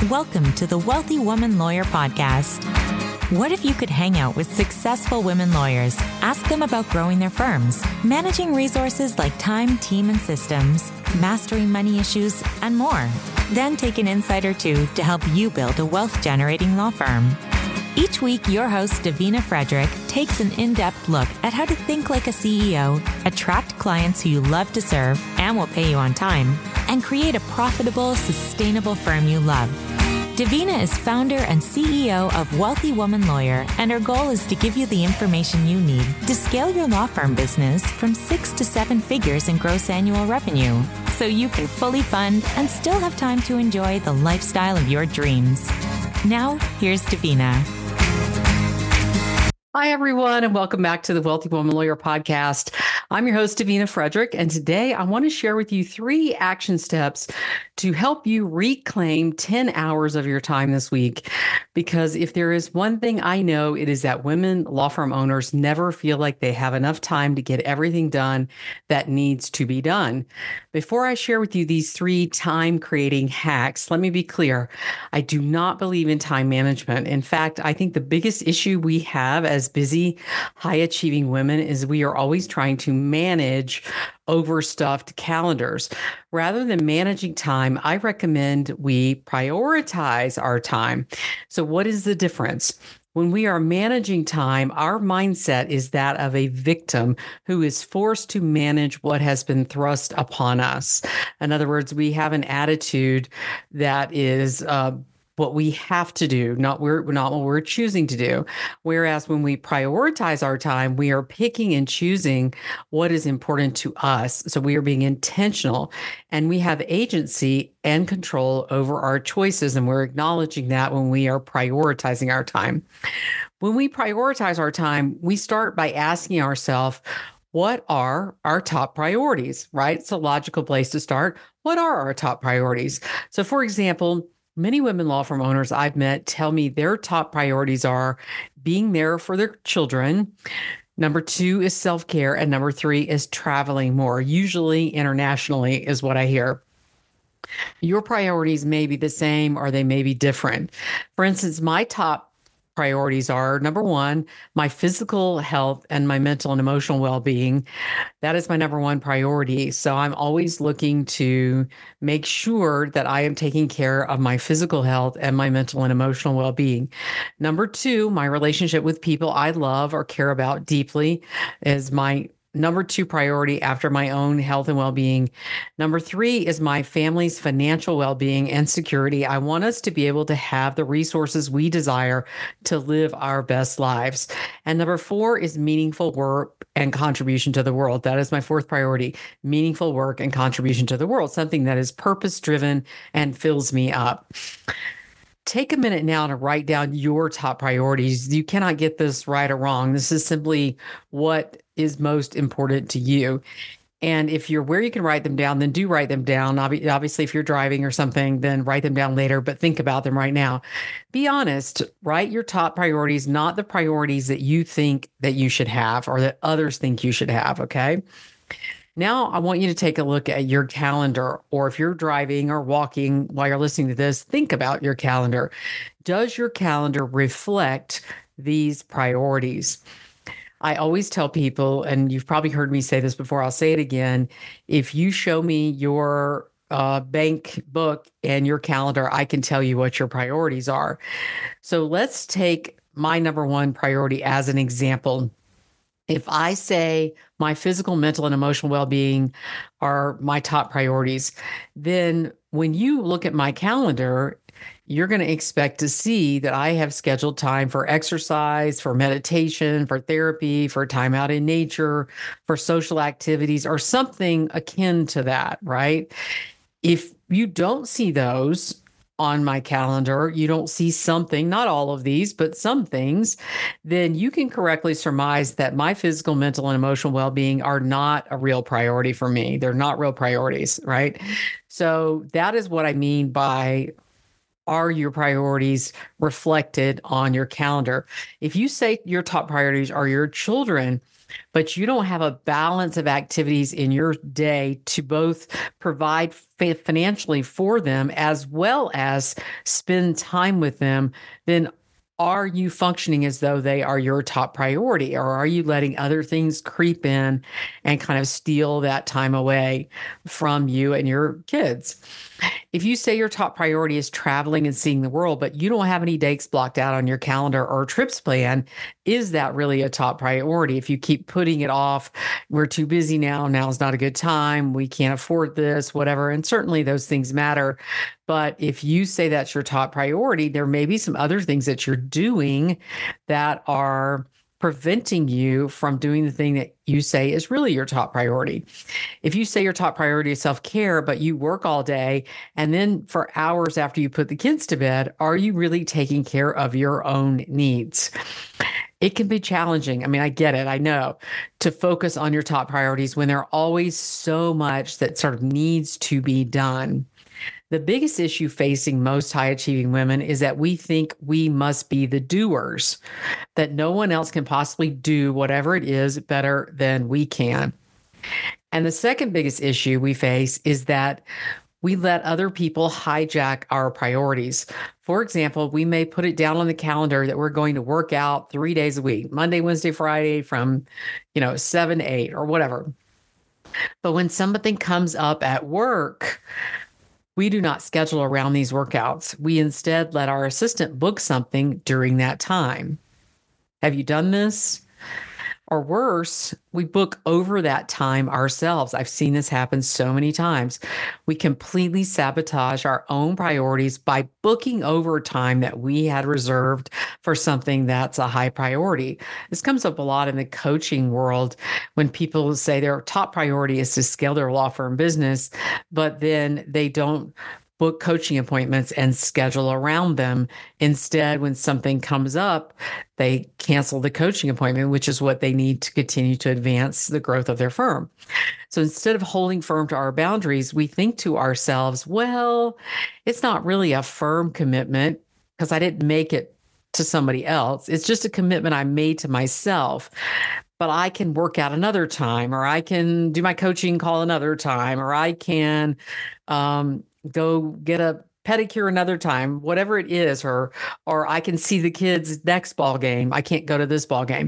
Welcome to the Wealthy Woman Lawyer Podcast. What if you could hang out with successful women lawyers, ask them about growing their firms, managing resources like time, team, and systems, mastering money issues, and more? Then take an insight or two to help you build a wealth-generating law firm. Each week, your host, Davina Frederick, takes an in-depth look at how to think like a CEO, attract clients who you love to serve and will pay you on time, and create a profitable, sustainable firm you love. Davina is founder and CEO of Wealthy Woman Lawyer, and her goal is to give you the information you need to scale your law firm business from 6 to 7 figures in gross annual revenue, so you can fully fund and still have time to enjoy the lifestyle of your dreams. Now, here's Davina. Hi, everyone, and welcome back to the Wealthy Woman Lawyer Podcast. I'm your host, Davina Frederick, and today I want to share with you 3 action steps to help you reclaim 10 hours of your time this week. Because if there is one thing I know, it is that women law firm owners never feel like they have enough time to get everything done that needs to be done. Before I share with you these 3 time-creating hacks, let me be clear. I do not believe in time management. In fact, I think the biggest issue we have as busy, high-achieving women is we are always trying to manage overstuffed calendars. Rather than managing time, I recommend we prioritize our time. So what is the difference? When we are managing time, our mindset is that of a victim who is forced to manage what has been thrust upon us. In other words, we have an attitude that is what we have to do, not what we're choosing to do. Whereas when we prioritize our time, we are picking and choosing what is important to us. So we are being intentional, and we have agency and control over our choices. And we're acknowledging that when we are prioritizing our time. When we prioritize our time, we start by asking ourselves, what are our top priorities, right? It's a logical place to start. What are our top priorities? So for example, many women law firm owners I've met tell me their top priorities are being there for their children. Number 2 is self-care. And number 3 is traveling more, usually internationally is what I hear. Your priorities may be the same or they may be different. For instance, my top priorities are, number 1, my physical health and my mental and emotional well-being. That is my number 1 priority. So I'm always looking to make sure that I am taking care of my physical health and my mental and emotional well-being. Number 2, my relationship with people I love or care about deeply is my number 2 priority after my own health and well-being. Number 3 is my family's financial well-being and security. I want us to be able to have the resources we desire to live our best lives. And number 4 is meaningful work and contribution to the world. That is my 4th priority, meaningful work and contribution to the world, something that is purpose-driven and fills me up. Take a minute now to write down your top priorities. You cannot get this right or wrong. This is simply what is most important to you. And if you're where you can write them down, then do write them down. Obviously, if you're driving or something, then write them down later, but think about them right now. Be honest, write your top priorities, not the priorities that you think that you should have or that others think you should have, okay? Now, I want you to take a look at your calendar, or if you're driving or walking while you're listening to this, think about your calendar. Does your calendar reflect these priorities? I always tell people, and you've probably heard me say this before, I'll say it again. If you show me your bank book and your calendar, I can tell you what your priorities are. So let's take my number 1 priority as an example. If I say my physical, mental, and emotional well-being are my top priorities, then when you look at my calendar, you're going to expect to see that I have scheduled time for exercise, for meditation, for therapy, for time out in nature, for social activities, or something akin to that, right? If you don't see those on my calendar, you don't see something, not all of these, but some things, then you can correctly surmise that my physical, mental, and emotional well-being are not a real priority for me. They're not real priorities, right? So that is what I mean by, are your priorities reflected on your calendar? If you say your top priorities are your children, but you don't have a balance of activities in your day to both provide financially for them as well as spend time with them, then are you functioning as though they are your top priority, or are you letting other things creep in and kind of steal that time away from you and your kids? If you say your top priority is traveling and seeing the world, but you don't have any dates blocked out on your calendar or trips plan, is that really a top priority? If you keep putting it off, we're too busy now, now's not a good time, we can't afford this, whatever. And certainly those things matter. But if you say that's your top priority, there may be some other things that you're doing that are preventing you from doing the thing that you say is really your top priority. If you say your top priority is self-care, but you work all day, and then for hours after you put the kids to bed, are you really taking care of your own needs? It can be challenging. I mean, I get it. I know, to focus on your top priorities when there are always so much that sort of needs to be done. The biggest issue facing most high achieving women is that we think we must be the doers, that no one else can possibly do whatever it is better than we can. And the second biggest issue we face is that we let other people hijack our priorities. For example, we may put it down on the calendar that we're going to work out 3 days a week, Monday, Wednesday, Friday from, 7 to 8 or whatever. But when something comes up at work, we do not schedule around these workouts. We instead let our assistant book something during that time. Have you done this? Or worse, we book over that time ourselves. I've seen this happen so many times. We completely sabotage our own priorities by booking over time that we had reserved for something that's a high priority. This comes up a lot in the coaching world when people say their top priority is to scale their law firm business, but then they don't book coaching appointments and schedule around them. Instead, when something comes up, they cancel the coaching appointment, which is what they need to continue to advance the growth of their firm. So instead of holding firm to our boundaries, we think to ourselves, well, it's not really a firm commitment because I didn't make it to somebody else. It's just a commitment I made to myself. But I can work out another time, or I can do my coaching call another time, or I can go get a pedicure another time, whatever it is, or I can see the kids' next ball game. I can't go to this ball game.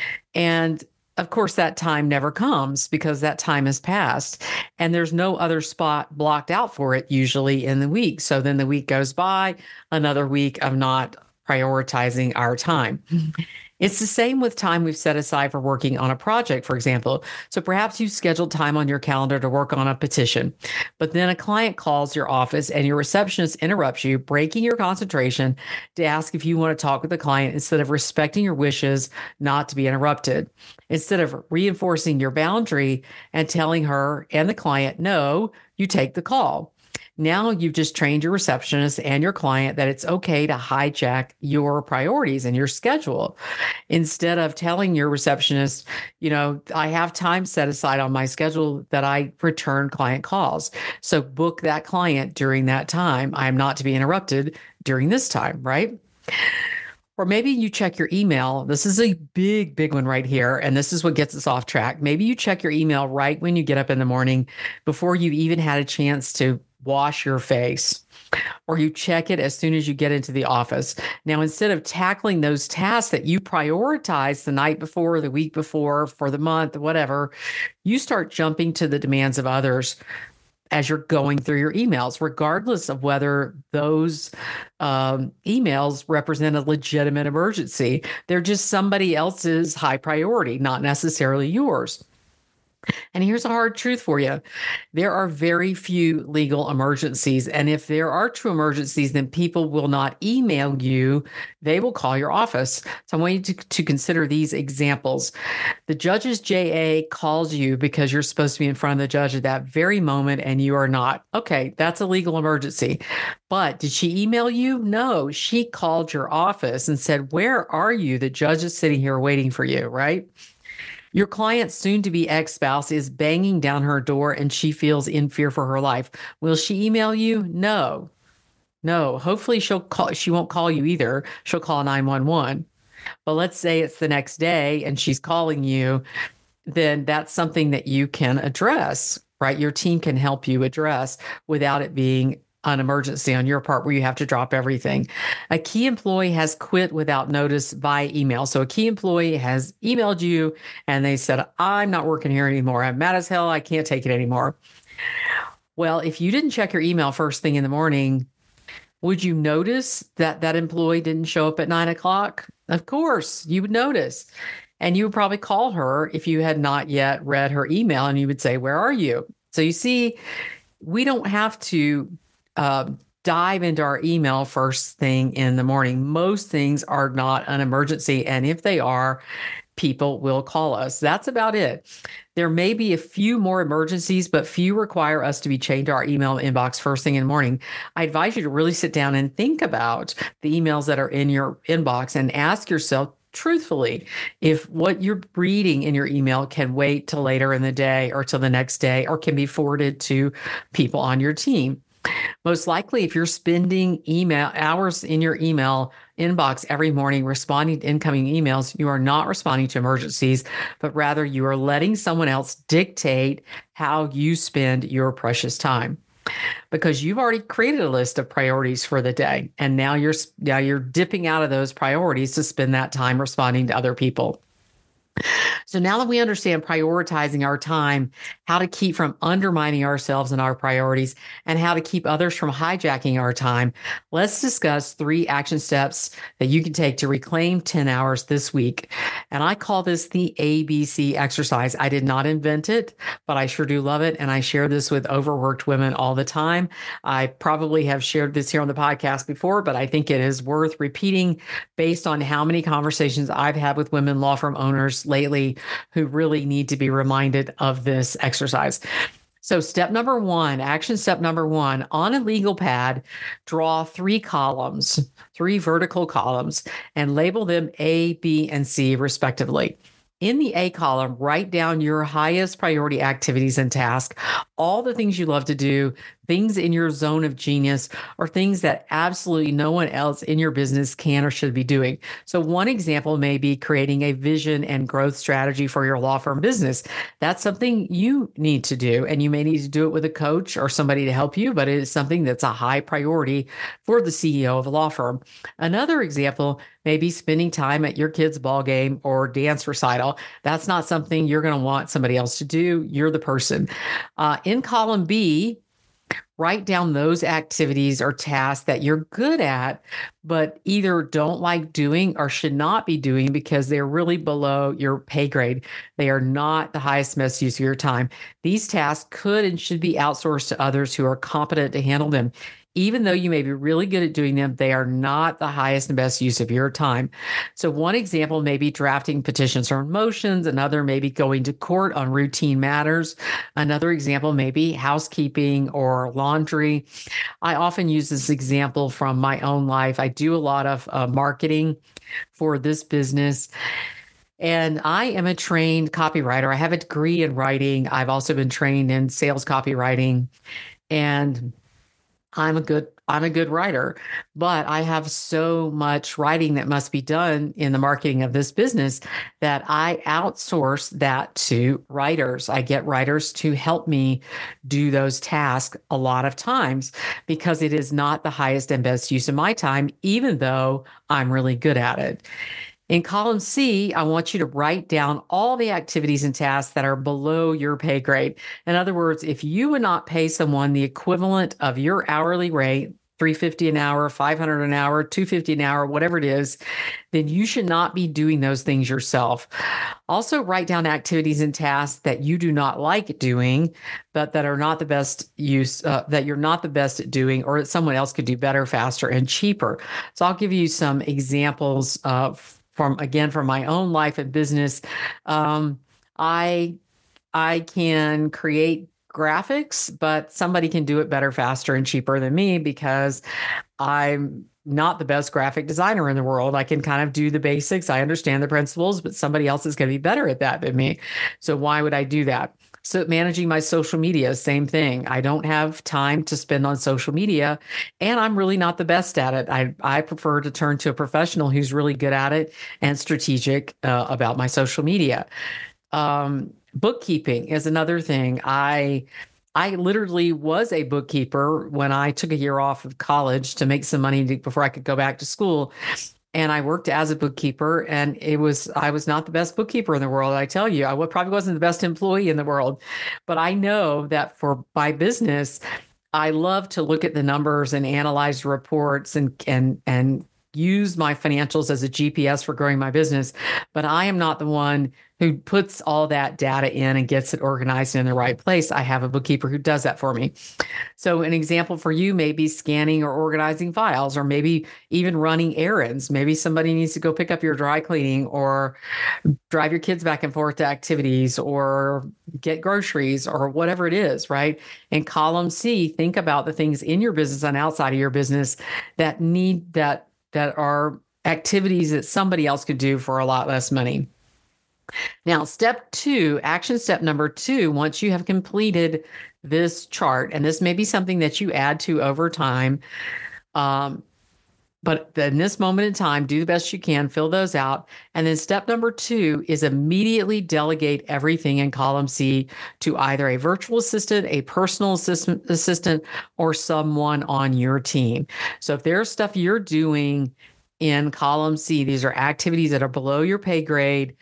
And of course, that time never comes because that time has passed and there's no other spot blocked out for it usually in the week. So then the week goes by, another week of not prioritizing our time. It's the same with time we've set aside for working on a project, for example. So perhaps you've scheduled time on your calendar to work on a petition, but then a client calls your office and your receptionist interrupts you, breaking your concentration to ask if you want to talk with the client instead of respecting your wishes not to be interrupted. Instead of reinforcing your boundary and telling her and the client, no, you take the call. Now you've just trained your receptionist and your client that it's okay to hijack your priorities and your schedule. Instead of telling your receptionist, I have time set aside on my schedule that I return client calls. So book that client during that time. I am not to be interrupted during this time, right? Or maybe you check your email. This is a big, big one right here. And this is what gets us off track. Maybe you check your email right when you get up in the morning before you've even had a chance to wash your face, or you check it as soon as you get into the office. Now, instead of tackling those tasks that you prioritize the night before, the week before, for the month, whatever, you start jumping to the demands of others as you're going through your emails, regardless of whether those emails represent a legitimate emergency. They're just somebody else's high priority, not necessarily yours. And here's a hard truth for you. There are very few legal emergencies. And if there are true emergencies, then people will not email you. They will call your office. So I want you to consider these examples. The judge's JA calls you because you're supposed to be in front of the judge at that very moment and you are not. Okay, that's a legal emergency. But did she email you? No, she called your office and said, where are you? The judge is sitting here waiting for you, right? Your client's soon-to-be ex-spouse is banging down her door and she feels in fear for her life. Will she email you? No. Hopefully she won't call you either. She'll call 911. But let's say it's the next day and she's calling you, then that's something that you can address, right? Your team can help you address without it being an emergency on your part where you have to drop everything. A key employee has quit without notice via email. So a key employee has emailed you and they said, I'm not working here anymore. I'm mad as hell. I can't take it anymore. Well, if you didn't check your email first thing in the morning, would you notice that that employee didn't show up at 9 o'clock? Of course, you would notice. And you would probably call her if you had not yet read her email and you would say, where are you? So you see, we don't have to dive into our email first thing in the morning. Most things are not an emergency. And if they are, people will call us. That's about it. There may be a few more emergencies, but few require us to be chained to our email inbox first thing in the morning. I advise you to really sit down and think about the emails that are in your inbox and ask yourself, truthfully, if what you're reading in your email can wait till later in the day or till the next day or can be forwarded to people on your team. Most likely, if you're spending email hours in your email inbox every morning responding to incoming emails, you are not responding to emergencies, but rather you are letting someone else dictate how you spend your precious time. Because you've already created a list of priorities for the day, and now you're dipping out of those priorities to spend that time responding to other people. So now that we understand prioritizing our time, how to keep from undermining ourselves and our priorities, and how to keep others from hijacking our time, let's discuss 3 action steps that you can take to reclaim 10 hours this week. And I call this the ABC exercise. I did not invent it, but I sure do love it. And I share this with overworked women all the time. I probably have shared this here on the podcast before, but I think it is worth repeating based on how many conversations I've had with women law firm owners lately who really need to be reminded of this exercise. So action step number 1, on a legal pad, draw 3 columns, 3 vertical columns, and label them A, B, and C respectively. In the A column, write down your highest priority activities and tasks, all the things you love to do, things in your zone of genius, or things that absolutely no one else in your business can or should be doing. So one example may be creating a vision and growth strategy for your law firm business. That's something you need to do, and you may need to do it with a coach or somebody to help you, but it is something that's a high priority for the CEO of a law firm. Another example may be spending time at your kid's ball game or dance recital. That's not something you're going to want somebody else to do. You're the person. In column B, write down those activities or tasks that you're good at, but either don't like doing or should not be doing because they're really below your pay grade. They are not the highest and best use of your time. These tasks could and should be outsourced to others who are competent to handle them. Even though you may be really good at doing them, they are not the highest and best use of your time. So one example may be drafting petitions or motions. Another may be going to court on routine matters. Another example may be housekeeping or laundry. I often use this example from my own life. I do a lot of marketing for this business. And I am a trained copywriter. I have a degree in writing. I've also been trained in sales copywriting. And I'm a good writer, but I have so much writing that must be done in the marketing of this business that I outsource that to writers. I get writers to help me do those tasks a lot of times because it is not the highest and best use of my time, even though I'm really good at it. In column C, I want you to write down all the activities and tasks that are below your pay grade. In other words, if you would not pay someone the equivalent of your hourly rate, $350 an hour, $500 an hour, $250 an hour, whatever it is, then you should not be doing those things yourself. Also, write down activities and tasks that you do not like doing, but that are not the best use, that you're not the best at doing, or that someone else could do better, faster, and cheaper. So I'll give you some examples from my own life and business. I can create graphics, but somebody can do it better, faster, and cheaper than me because I'm not the best graphic designer in the world. I can kind of do the basics. I understand the principles, but somebody else is going to be better at that than me. So why would I do that? So managing my social media, same thing. I don't have time to spend on social media, and I'm really not the best at it. I prefer to turn to a professional who's really good at it and strategic about my social media. Bookkeeping is another thing. I literally was a bookkeeper when I took a year off of college to make some money before I could go back to school. And I worked as a bookkeeper, and I was not the best bookkeeper in the world. I tell you, probably wasn't the best employee in the world, but I know that for my business, I love to look at the numbers and analyze reports and use my financials as a GPS for growing my business. But I am not the one who puts all that data in and gets it organized in the right place. I have a bookkeeper who does that for me. So an example for you may be scanning or organizing files, or maybe even running errands. Maybe somebody needs to go pick up your dry cleaning, or drive your kids back and forth to activities, or get groceries, or whatever it is, right? In column C, think about the things in your business and outside of your business that are activities that somebody else could do for a lot less money. Now, action step number 2, once you have completed this chart, and this may be something that you add to over time, but in this moment in time, do the best you can, fill those out. And then step number 2 is immediately delegate everything in column C to either a virtual assistant, a personal assistant, or someone on your team. So if there's stuff you're doing in column C, these are activities that are below your pay grade.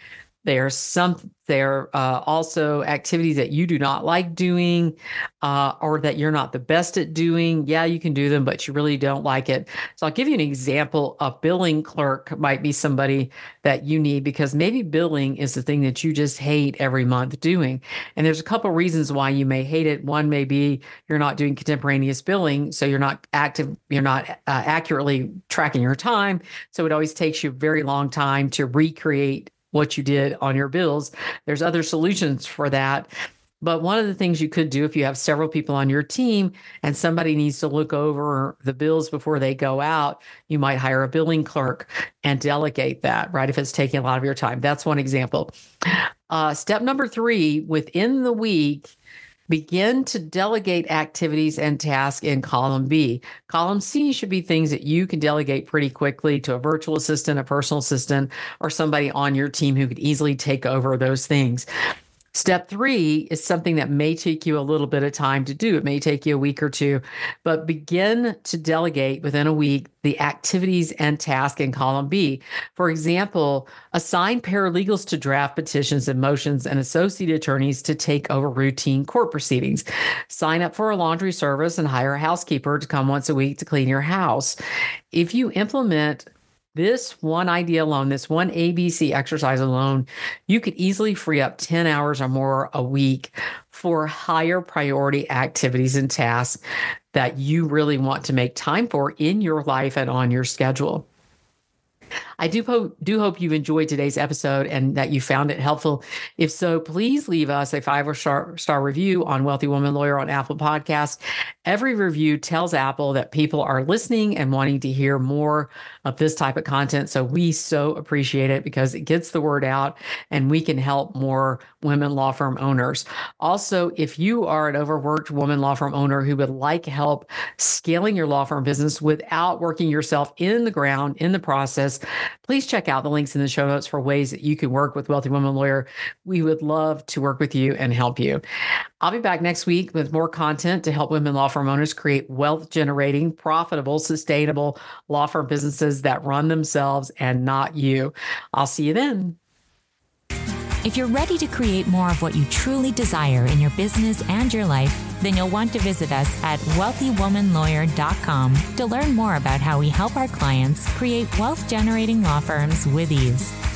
They're also activities that you do not like doing, or that you're not the best at doing. Yeah, you can do them, but you really don't like it. So I'll give you an example. A billing clerk might be somebody that you need, because maybe billing is the thing that you just hate every month doing. And there's a couple reasons why you may hate it. One may be you're not doing contemporaneous billing, so you're not accurately tracking your time. So it always takes you a very long time to recreate what you did on your bills. There's other solutions for that. But one of the things you could do if you have several people on your team and somebody needs to look over the bills before they go out, you might hire a billing clerk and delegate that, right? If it's taking a lot of your time. That's one example. Step number 3, within the week, begin to delegate activities and tasks in column B. Column C should be things that you can delegate pretty quickly to a virtual assistant, a personal assistant, or somebody on your team who could easily take over those things. Step 3 is something that may take you a little bit of time to do. It may take you a week or two, but begin to delegate within a week the activities and tasks in column B. For example, assign paralegals to draft petitions and motions and associate attorneys to take over routine court proceedings. Sign up for a laundry service and hire a housekeeper to come once a week to clean your house. If you implement this one idea alone, this one ABC exercise alone, you could easily free up 10 hours or more a week for higher priority activities and tasks that you really want to make time for in your life and on your schedule. I do hope you enjoyed today's episode and that you found it helpful. If so, please leave us a 5-star review on Wealthy Woman Lawyer on Apple Podcasts. Every review tells Apple that people are listening and wanting to hear more of this type of content. So we so appreciate it, because it gets the word out and we can help more women law firm owners. Also, if you are an overworked woman law firm owner who would like help scaling your law firm business without working yourself in the ground in the process, please check out the links in the show notes for ways that you can work with Wealthy Woman Lawyer. We would love to work with you and help you. I'll be back next week with more content to help women law firm owners create wealth-generating, profitable, sustainable law firm businesses that run themselves and not you. I'll see you then. If you're ready to create more of what you truly desire in your business and your life, then you'll want to visit us at wealthywomanlawyer.com to learn more about how we help our clients create wealth-generating law firms with ease.